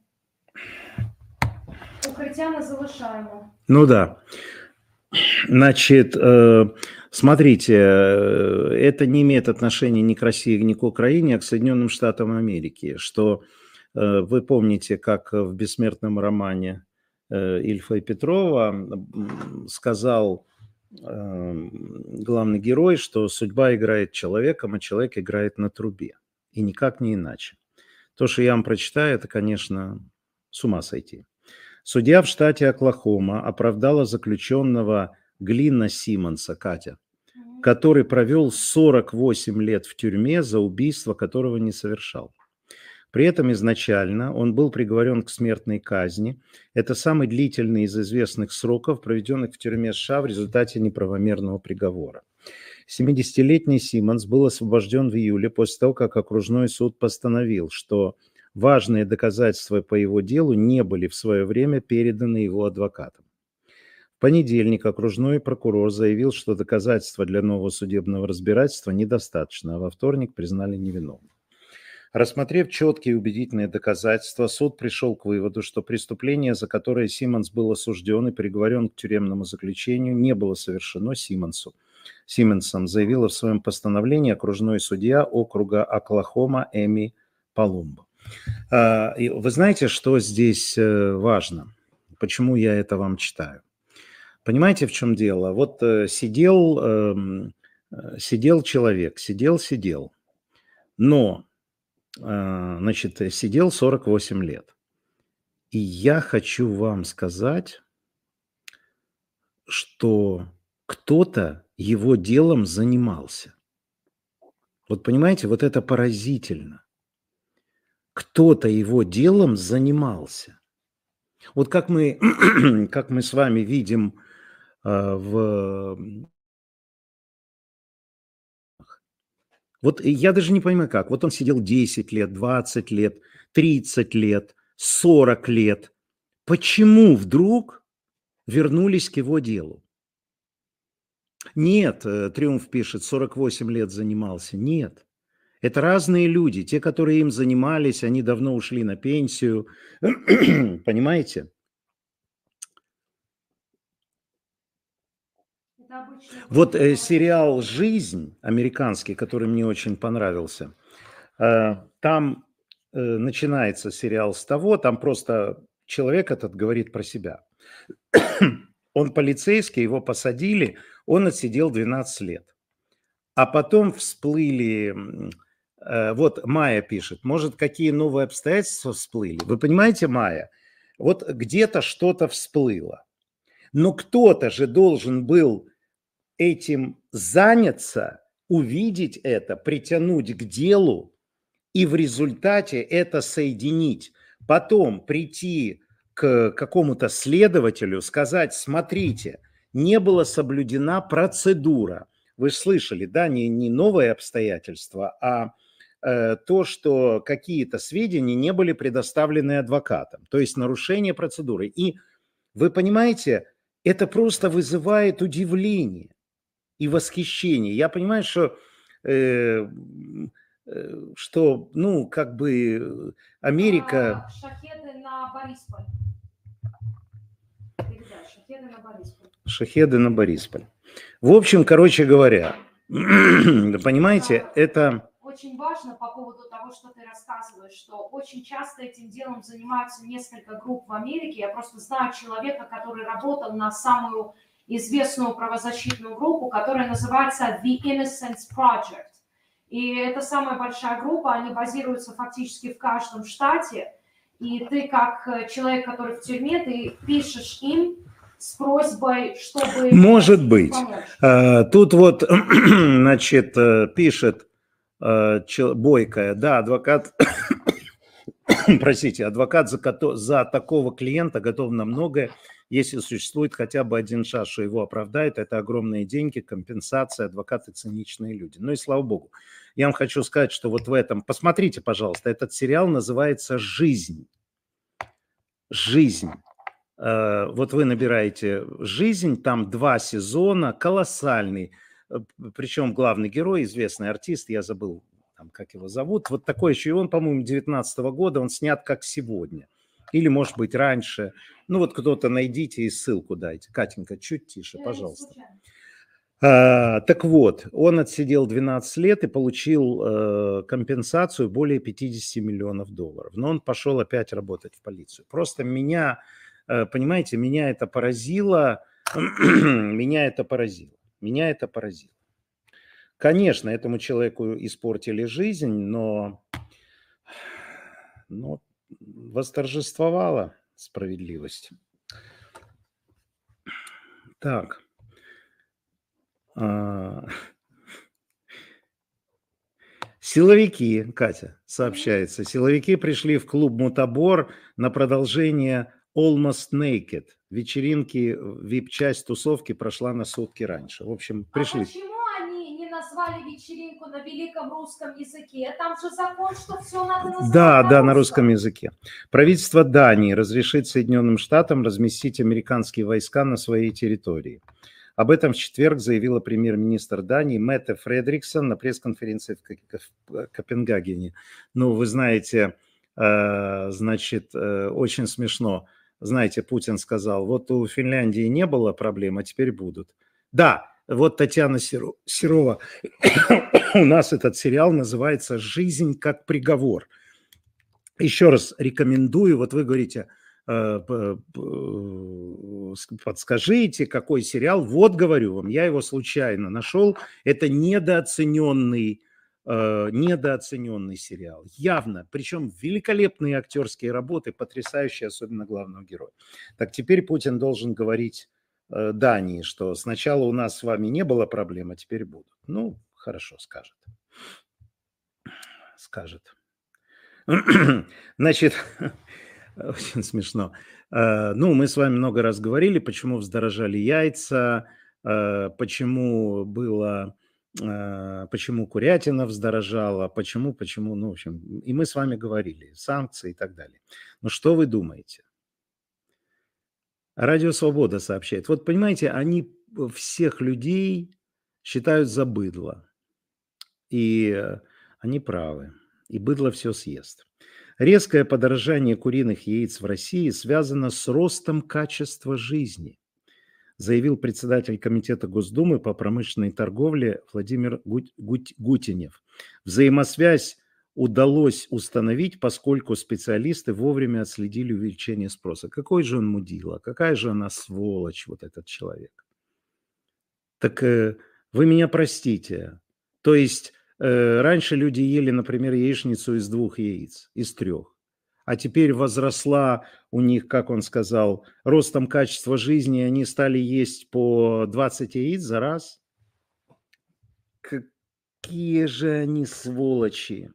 Укриття на Залишаємо. Ну да. Значит, смотрите, это не имеет отношения ни к России, ни к Украине, а к Соединенным Штатам Америки. Что вы помните, как в бессмертном романе Ильфа и Петрова сказал главный герой, что судьба играет человеком, а человек играет на трубе. И никак не иначе. То, что я вам прочитаю, это, конечно, с ума сойти. Судья в штате Оклахома оправдала заключенного Глина Симмонса, Катя, который провел 48 лет в тюрьме за убийство, которого не совершал. При этом изначально он был приговорен к смертной казни. Это самый длительный из известных сроков, проведенных в тюрьме США в результате неправомерного приговора. 70-летний Симмонс был освобожден в июле после того, как окружной суд постановил, что важные доказательства по его делу не были в свое время переданы его адвокатам. В понедельник окружной прокурор заявил, что доказательства для нового судебного разбирательства недостаточно, а во вторник признали невиновным. Рассмотрев четкие и убедительные доказательства, суд пришел к выводу, что преступление, за которое Симмонс был осужден и приговорен к тюремному заключению, не было совершено Симмонсом, заявила в своем постановлении окружной судья округа Оклахома Эми Палумбо. Вы знаете, что здесь важно? Почему я это вам читаю? Понимаете, в чем дело? Вот сидел человек, сидел, но, значит, сидел 48 лет. И я хочу вам сказать, что кто-то его делом занимался. Вот понимаете, вот это поразительно. Кто-то его делом занимался. Вот как мы с вами видим Вот я даже не понимаю как. Вот он сидел 10 лет, 20 лет, 30 лет, 40 лет. Почему вдруг вернулись к его делу? Нет, Триумф пишет, 48 лет занимался. Нет. Это разные люди. Те, которые им занимались, они давно ушли на пенсию. Понимаете? Вот сериал «Жизнь» американский, который мне очень понравился, там начинается сериал с того, там просто человек этот говорит про себя. Он полицейский, его посадили, он отсидел 12 лет. А потом всплыли, вот Майя пишет, может, какие новые обстоятельства всплыли? Вы понимаете, Майя, вот где-то что-то всплыло. Но кто-то же должен был этим заняться, увидеть это, притянуть к делу и в результате это соединить. Потом прийти к какому-то следователю, сказать, смотрите, не была соблюдена процедура. Вы же слышали, да, не новые обстоятельства, а то, что какие-то сведения не были предоставлены адвокатам, то есть нарушение процедуры. И вы понимаете, это просто вызывает удивление и восхищение. Я понимаю, что ну, как бы Америка... Шахеды на Борисполь. Шахеды на Борисполь. Шахеды на Борисполь. В общем, короче говоря, понимаете, это... Очень важно по поводу того, что ты рассказываешь, что очень часто этим делом занимаются несколько групп в Америке. Я просто знаю человека, который работал на самую известную правозащитную группу, которая называется The Innocence Project. И это самая большая группа, они базируются фактически в каждом штате. И ты как человек, который в тюрьме, ты пишешь им с просьбой, чтобы... Может быть. Тут вот, значит, пишет Бойкая, да, адвокат простите, адвокат за такого клиента готов на многое, если существует хотя бы один шанс, что его оправдает. Это огромные деньги, компенсация, адвокаты циничные люди. Ну и слава богу. Я вам хочу сказать, что вот в этом... Посмотрите, пожалуйста, этот сериал называется «Жизнь». «Жизнь». Вот вы набираете «Жизнь», там 2 сезона, колоссальный. Причем главный герой, известный артист, я забыл, там, как его зовут. Вот такой еще, и он, по-моему, 19 года, он снят как сегодня. Или, может быть, раньше. Ну вот кто-то найдите и ссылку дайте. Катенька, чуть тише, пожалуйста. Так вот, он отсидел 12 лет и получил компенсацию более 50 миллионов долларов. Но он пошел опять работать в полицию. Просто меня, понимаете, меня это поразило. Меня это поразило. Конечно, этому человеку испортили жизнь, но восторжествовала справедливость. Так. Силовики, Катя, сообщается, силовики пришли в клуб «Мутабор» на продолжение Almost Naked. Вечеринки, вип-часть тусовки прошла на сутки раньше. В общем, пришли. А почему они не назвали вечеринку на великом русском языке? Там же закон, что все надо назвать на русском языке. Правительство Дании разрешит Соединенным Штатам разместить американские войска на своей территории. Об этом в четверг заявила премьер-министр Дании Метте Фредриксон на пресс-конференции в Копенгагене. Ну, вы знаете, значит, очень смешно. Знаете, Путин сказал, вот у Финляндии не было проблем, а теперь будут. Да, вот Татьяна Серова. У нас этот сериал называется «Жизнь как приговор». Еще раз рекомендую, вот вы говорите... подскажите, какой сериал. Вот, говорю вам, я его случайно нашел. Это недооцененный сериал. Явно. Причем великолепные актерские работы, потрясающие, особенно главного героя. Так теперь Путин должен говорить Дании, что сначала у нас с вами не было проблем, а теперь будут. Ну, хорошо, скажет. Значит... Очень смешно. Ну, мы с вами много раз говорили, почему вздорожали яйца, почему курятина вздорожала, почему, ну, в общем, и мы с вами говорили, санкции и так далее. Но что вы думаете? Радио Свобода сообщает. Вот, понимаете, они всех людей считают за быдло. И они правы. И быдло все съест. Резкое подорожание куриных яиц в России связано с ростом качества жизни, заявил председатель Комитета Госдумы по промышленной торговле Владимир Гутинев. Взаимосвязь удалось установить, поскольку специалисты вовремя отследили увеличение спроса. Какой же он мудила, какая же она сволочь, вот этот человек. Так вы меня простите, то есть... Раньше люди ели, например, яичницу из 2 яиц, из 3. А теперь возросла у них, как он сказал, ростом качества жизни, и они стали есть по 20 яиц за раз. Какие же они сволочи.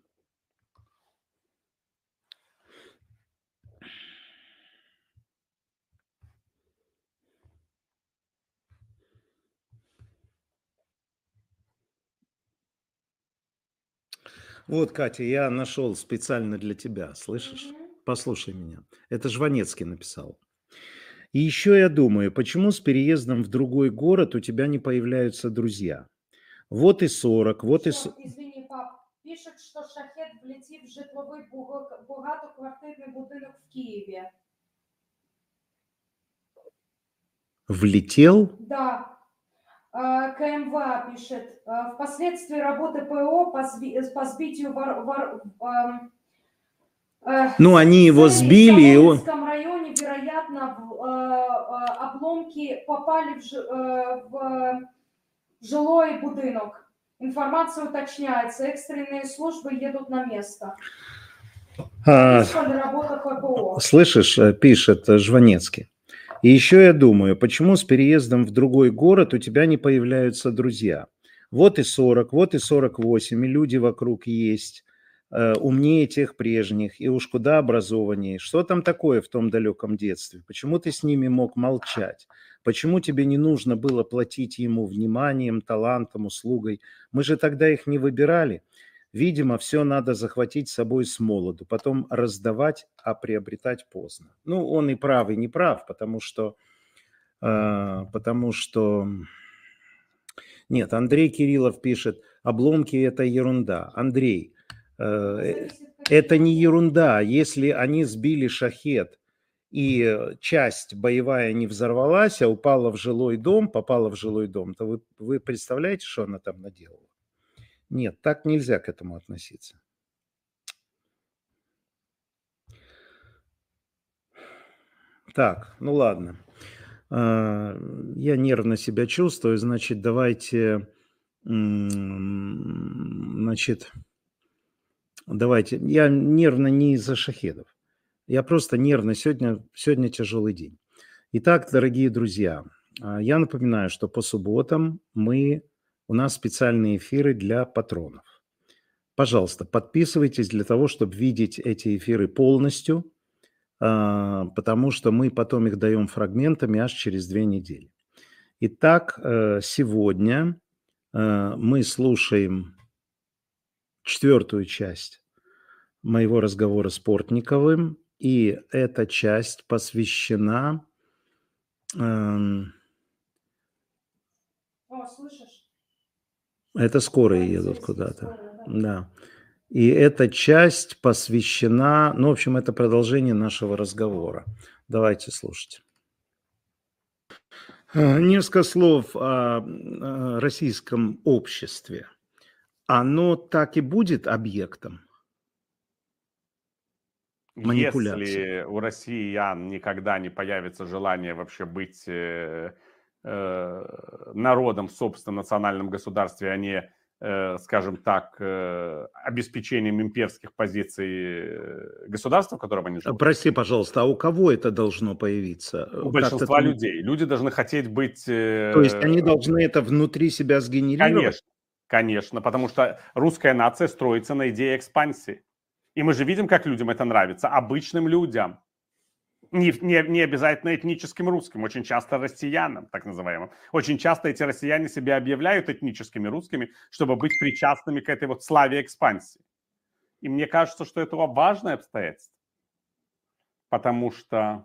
Вот, Катя, я нашел специально для тебя, слышишь? Послушай меня. Это Жванецкий написал. И еще я думаю, почему с переездом в другой город у тебя не появляются друзья? Вот и 40, вот и... Извини, пап, пишет, что шахет влетів в житловий багатоквартирний будинок в Киеве. Влетел? Да. КМВА пишет, впоследствии работы ПО по сбитию ну, они его сбили, и он... В Солнечном районе, вероятно, обломки попали в жилой будинок. Информация уточняется, экстренные службы едут на место. Слышишь, пишет Жванецкий. И еще я думаю, почему с переездом в другой город у тебя не появляются друзья? Вот и 40, вот и 48, и люди вокруг есть. умнее тех прежних, и уж куда образованнее. Что там такое в том далеком детстве? Почему ты с ними мог молчать? Почему тебе не нужно было платить ему вниманием, талантом, услугой? Мы же тогда их не выбирали. Видимо, все надо захватить с собой с молоду, потом раздавать, а приобретать поздно. Ну, он и прав, и не прав, потому что... Нет, Андрей Кириллов пишет, обломки – это ерунда. Андрей, это не ерунда. Если они сбили шахед, и часть боевая не взорвалась, а упала в жилой дом, попала в жилой дом, то вы представляете, что она там наделала? Нет, так нельзя к этому относиться. Так, ну ладно. Я нервно себя чувствую, значит, давайте, я нервно не из-за шахедов, я просто нервно, сегодня тяжелый день. Итак, дорогие друзья, я напоминаю, что по субботам у нас специальные эфиры для патронов. Пожалуйста, подписывайтесь для того, чтобы видеть эти эфиры полностью, потому что мы потом их даем фрагментами аж через 2 недели. Итак, сегодня мы слушаем 4-ю часть моего разговора с Портниковым, и эта часть посвящена... слышишь? Это скорые едут куда-то. Да. И эта часть посвящена, ну, в общем, это продолжение нашего разговора. Давайте слушать. Несколько слов о российском обществе. Оно так и будет объектом манипуляции? Если у россиян никогда не появится желание вообще быть народом в собственном национальном государстве, а не, скажем так, обеспечением имперских позиций государства, в котором они живут. Прости, пожалуйста, а у кого это должно появиться? У большинства людей. Люди должны хотеть быть... То есть они должны это внутри себя сгенерировать? Конечно, потому что русская нация строится на идее экспансии. И мы же видим, как людям это нравится. Обычным людям. Не обязательно этническим русским, очень часто россиянам, так называемым. Очень часто эти россияне себя объявляют этническими русскими, чтобы быть причастными к этой вот славе экспансии. И мне кажется, что это важное обстоятельство. Потому что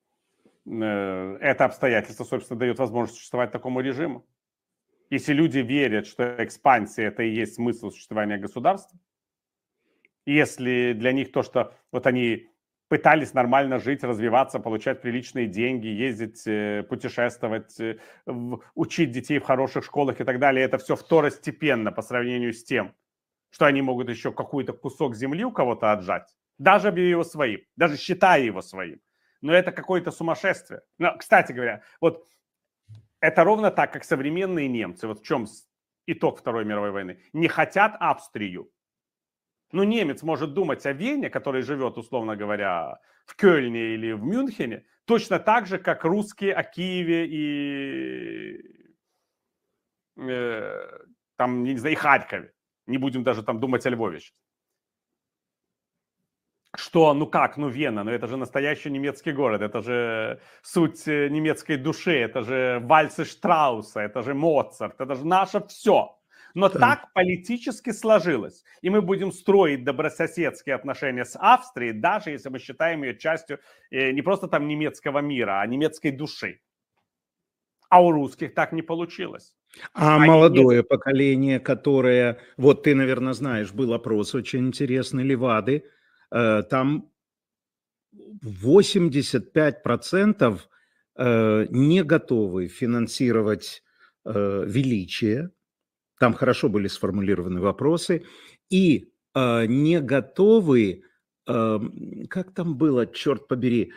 это обстоятельство, собственно, дает возможность существовать такому режиму. Если люди верят, что экспансия – это и есть смысл существования государства, если для них то, что вот они пытались нормально жить, развиваться, получать приличные деньги, ездить, путешествовать, учить детей в хороших школах и так далее, это все второстепенно по сравнению с тем, что они могут еще какой-то кусок земли у кого-то отжать, даже объявив его своим, даже считая его своим. Но это какое-то сумасшествие. Но, кстати говоря, вот это ровно так, как современные немцы, вот в чем итог Второй мировой войны, не хотят Австрию. Ну, немец может думать о Вене, который живет, условно говоря, в Кёльне или в Мюнхене, точно так же, как русские о Киеве и там, не знаю, и Харькове. Не будем даже там думать о Львове. Что, Вена, это же настоящий немецкий город, это же суть немецкой души, это же вальсы Штрауса, это же Моцарт, это же наше все. Но так политически сложилось. И мы будем строить добрососедские отношения с Австрией, даже если мы считаем ее частью не просто там немецкого мира, а немецкой души. А у русских так не получилось. А молодое поколение, которое, вот ты, наверное, знаешь, был опрос очень интересный, Левады, там 85% не готовы финансировать величие. Там хорошо были сформулированы вопросы. И не готовы, как там было, черт побери,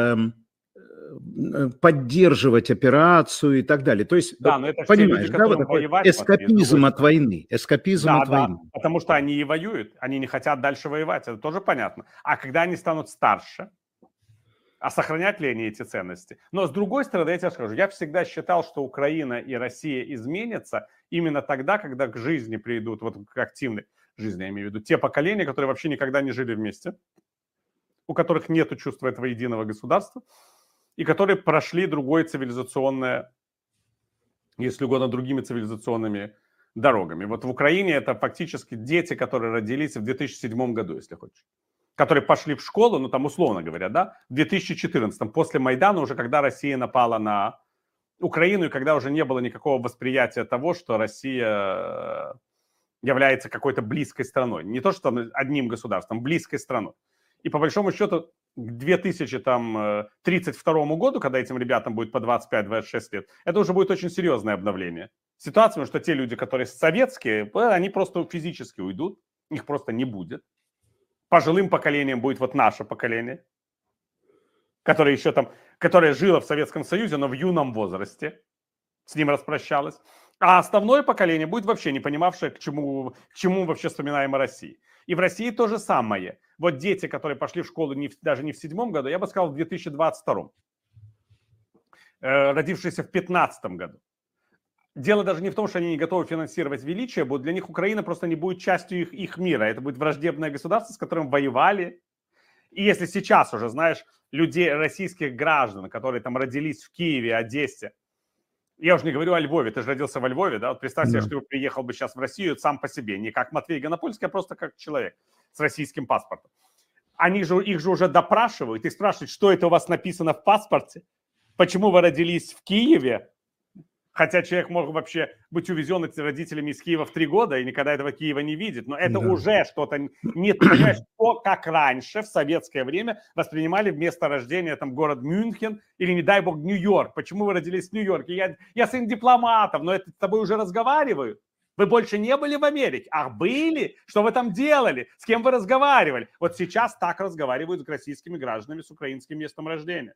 поддерживать операцию и так далее. То есть, да, но это понимаешь, люди, да, вот такой эскапизм от войны. Эскапизм от войны. Потому что они и воюют, они не хотят дальше воевать, это тоже понятно. А когда они станут старше, а сохранят ли они эти ценности? Но с другой стороны, я тебе скажу, я всегда считал, что Украина и Россия изменятся, именно тогда, когда к жизни придут, вот к активной жизни, я имею в виду, те поколения, которые вообще никогда не жили вместе, у которых нет чувства этого единого государства, и которые прошли другое цивилизационное, если угодно, другими цивилизационными дорогами. Вот в Украине это фактически дети, которые родились в 2007 году, если хочешь, которые пошли в школу, ну там условно говоря, да, в 2014, после Майдана, уже когда Россия напала на Украину, и когда уже не было никакого восприятия того, что Россия является какой-то близкой страной. Не то, что одним государством, близкой страной. И по большому счету к 2032 году, когда этим ребятам будет по 25-26 лет, это уже будет очень серьезное обновление ситуации, потому что те люди, которые советские, они просто физически уйдут, их просто не будет. Пожилым поколением будет вот наше поколение, которое еще там, которое жило в Советском Союзе, но в юном возрасте, с ним распрощалось. А основное поколение будет вообще не понимавшее, к чему вообще вспоминаем о России. И в России то же самое. Вот дети, которые пошли в школу даже не в 2007 году, я бы сказал, в 2022, родившиеся в 2015 году. Дело даже не в том, что они не готовы финансировать величие, для них Украина просто не будет частью их мира. Это будет враждебное государство, с которым воевали. И если сейчас уже, знаешь, людей, российских граждан, которые там родились в Киеве, Одессе, я уже не говорю о Львове, ты же родился во Львове, да? Вот представь себе, что ты приехал бы сейчас в Россию сам по себе, не как Матвей Гонопольский, а просто как человек с российским паспортом. Их же уже допрашивают и спрашивают, что это у вас написано в паспорте, почему вы родились в Киеве, хотя человек мог вообще быть увезен родителями из Киева в 3 года и никогда этого Киева не видит. Но это уже что-то не понимаешь, что, как раньше в советское время воспринимали вместо рождения там город Мюнхен или, не дай бог, Нью-Йорк. Почему вы родились в Нью-Йорке? Я сын дипломатов, но это с тобой уже разговаривают. Вы больше не были в Америке? Ах, были? Что вы там делали? С кем вы разговаривали? Вот сейчас так разговаривают с российскими гражданами с украинским местом рождения.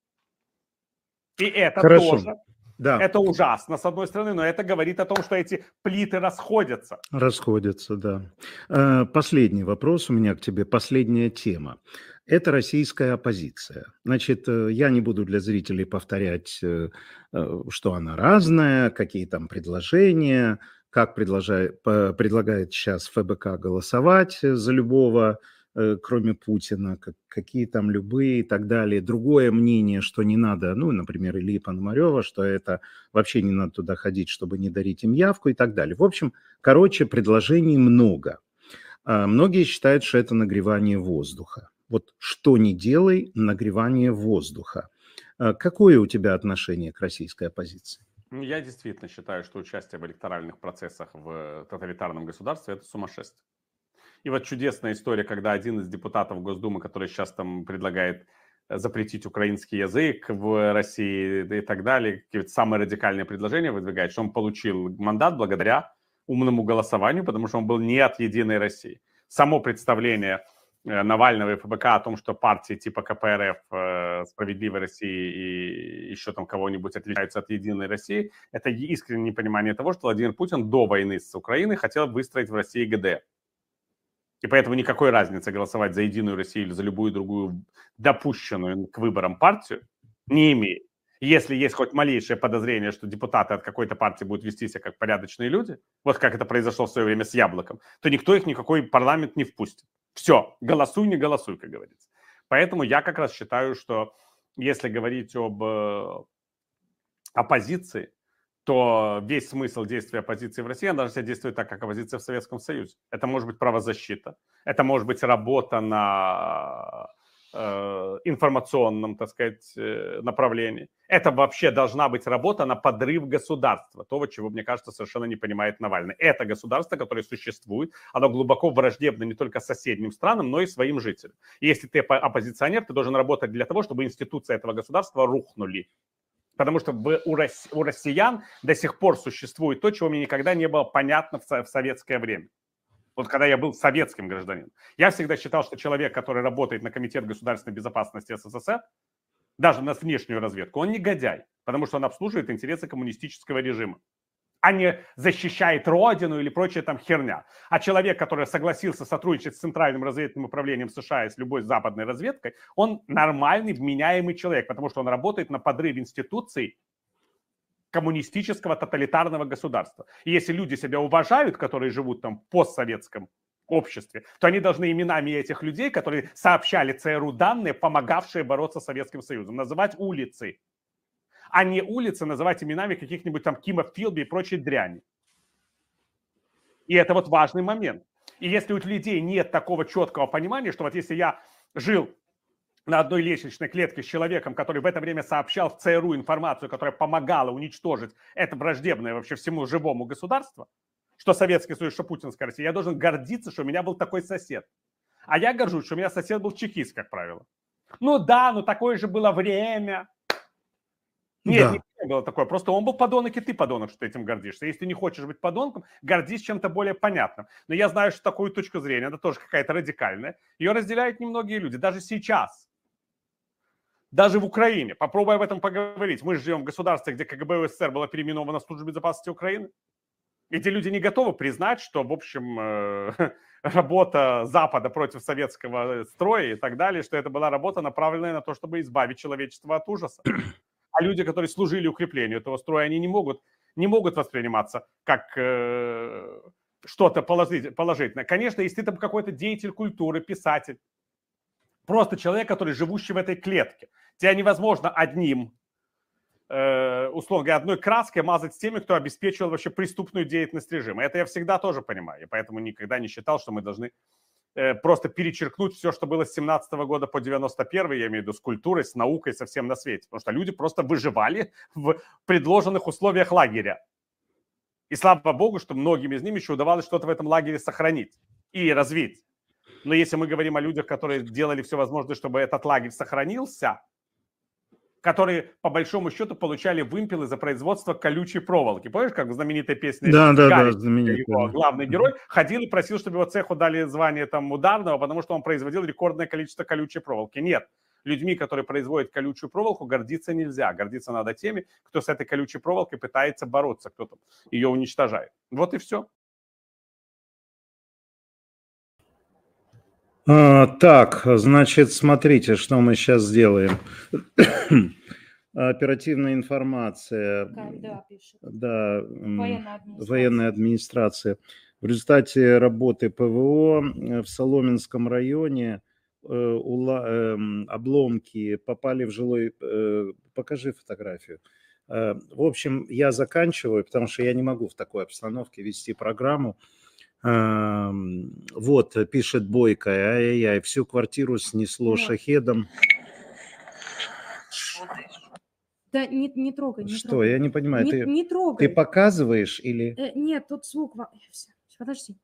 И это тоже... Да. Это ужасно, с одной стороны, но это говорит о том, что эти плиты расходятся. Расходятся, да. Последний вопрос у меня к тебе, последняя тема. Это российская оппозиция. Значит, я не буду для зрителей повторять, что она разная, какие там предложения, как предлагает сейчас ФБК голосовать за любого, кроме Путина, какие там любые и так далее. Другое мнение, что не надо, ну, например, Ильи Пономарева, что это вообще не надо туда ходить, чтобы не дарить им явку и так далее. В общем, предложений много. Многие считают, что это нагревание воздуха. Вот что ни делай, нагревание воздуха. Какое у тебя отношение к российской оппозиции? Я действительно считаю, что участие в электоральных процессах в тоталитарном государстве – это сумасшествие. И вот чудесная история, когда один из депутатов Госдумы, который сейчас там предлагает запретить украинский язык в России и так далее, какие-то самые радикальные предложения выдвигает, что он получил мандат благодаря умному голосованию, потому что он был не от «Единой России». Само представление Навального и ФБК о том, что партии типа КПРФ, «Справедливой России» и еще там кого-нибудь отличаются от «Единой России», это искреннее непонимание того, что Владимир Путин до войны с Украиной хотел выстроить в России ГДР. И поэтому никакой разницы голосовать за «Единую Россию» или за любую другую допущенную к выборам партию не имеет. Если есть хоть малейшее подозрение, что депутаты от какой-то партии будут вести себя как порядочные люди, вот как это произошло в свое время с Яблоком, то никто их никакой парламент не впустит. Все, голосуй, не голосуй, как говорится. Поэтому я как раз считаю, что если говорить об оппозиции, то весь смысл действия оппозиции в России, она должна действовать так, как оппозиция в Советском Союзе. Это может быть правозащита, это может быть работа на информационном, так сказать, направлении. Это вообще должна быть работа на подрыв государства, того, чего, мне кажется, совершенно не понимает Навальный. Это государство, которое существует, оно глубоко враждебно не только соседним странам, но и своим жителям. И если ты оппозиционер, ты должен работать для того, чтобы институции этого государства рухнули. Потому что у россиян до сих пор существует то, чего мне никогда не было понятно в советское время. Вот когда я был советским гражданином. Я всегда считал, что человек, который работает на Комитет государственной безопасности СССР, даже на внешнюю разведку, он негодяй, потому что он обслуживает интересы коммунистического режима, а не защищает родину или прочая там херня. А человек, который согласился сотрудничать с Центральным разведывательным управлением США и с любой западной разведкой, он нормальный, вменяемый человек, потому что он работает на подрыв институций, коммунистического тоталитарного государства. И если люди себя уважают, которые живут там в постсоветском обществе, то они должны именами этих людей, которые сообщали ЦРУ данные, помогавшие бороться с Советским Союзом, называть улицы, а не улицы называть именами каких-нибудь там Кима Филби и прочей дряни. И это вот важный момент. И если у людей нет такого четкого понимания, что вот если я жил на одной лестничной клетке с человеком, который в это время сообщал в ЦРУ информацию, которая помогала уничтожить это враждебное вообще всему живому государству, что Советский Союз, что Путинская Россия, я должен гордиться, что у меня был такой сосед. А я горжусь, что у меня сосед был чекист, как правило. Ну да, но такое же было время. Нет, Да. не было такое. Просто он был подонок, и ты подонок, что ты этим гордишься. Если ты не хочешь быть подонком, гордись чем-то более понятным. Но я знаю, что такую точку зрения, она тоже какая-то радикальная, ее разделяют немногие люди. Даже сейчас. Даже в Украине. Попробуй об этом поговорить. Мы живем в государстве, где КГБ СССР было переименовано в Службу безопасности Украины. Эти люди не готовы признать, что, в общем, работа Запада против советского строя и так далее, что это была работа, направленная на то, чтобы избавить человечество от ужаса. А люди, которые служили укреплению этого строя, они не могут восприниматься как что-то положительное. Конечно, если ты там какой-то деятель культуры, писатель, просто человек, который живущий в этой клетке, тебя невозможно одним, условно говоря, одной краской мазать с теми, кто обеспечивал вообще преступную деятельность режима. Это я всегда тоже понимаю, и поэтому никогда не считал, что мы должны просто перечеркнуть все, что было с 17 года по 91, я имею в виду с культурой, с наукой, со всем на свете. Потому что люди просто выживали в предложенных условиях лагеря. И слава богу, что многим из них еще удавалось что-то в этом лагере сохранить и развить. Но если мы говорим о людях, которые делали все возможное, чтобы этот лагерь сохранился, которые, по большому счету, получали вымпелы за производство колючей проволоки. Помнишь, как в знаменитой песне Да, знаменитый. его главный герой ходил и просил, чтобы его цеху дали звание там ударного, потому что он производил рекордное количество колючей проволоки. Нет. Людьми, которые производят колючую проволоку, гордиться нельзя. Гордиться надо теми, кто с этой колючей проволокой пытается бороться, кто там ее уничтожает. Вот и все. Так, значит, смотрите, что мы сейчас сделаем. Оперативная информация. Да, пишет. Да, Военная военная администрация. В результате работы ПВО в Соломенском районе обломки попали в жилой... Покажи фотографию. В общем, я заканчиваю, потому что я не могу в такой обстановке вести программу. Вот, пишет Бойко, ай-яй-яй, всю квартиру снесло шахедом. Да, не трогай, не Что, трогай. я не понимаю, Не трогай. ты показываешь или... Нет, тут звук... Всё, подожди.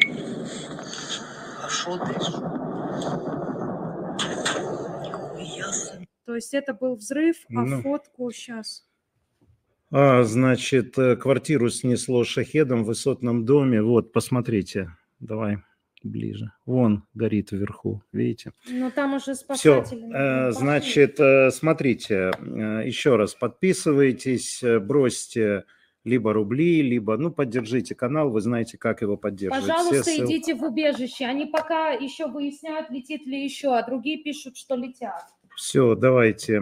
То есть это был взрыв, а фотку сейчас... Значит, квартиру снесло шахедом в высотном доме. Вот, посмотрите. Давай ближе. Вон горит вверху, видите? Ну, там уже Все, спасатели. значит, смотрите, еще раз подписывайтесь, бросьте либо рубли, либо, поддержите канал, вы знаете, как его поддерживать. Пожалуйста, идите в убежище. Они пока еще выясняют, летит ли еще, а другие пишут, что летят. Все, давайте.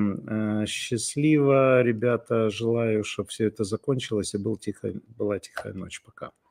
Счастливо, ребята. Желаю, чтобы все это закончилось и была тихая ночь. Пока.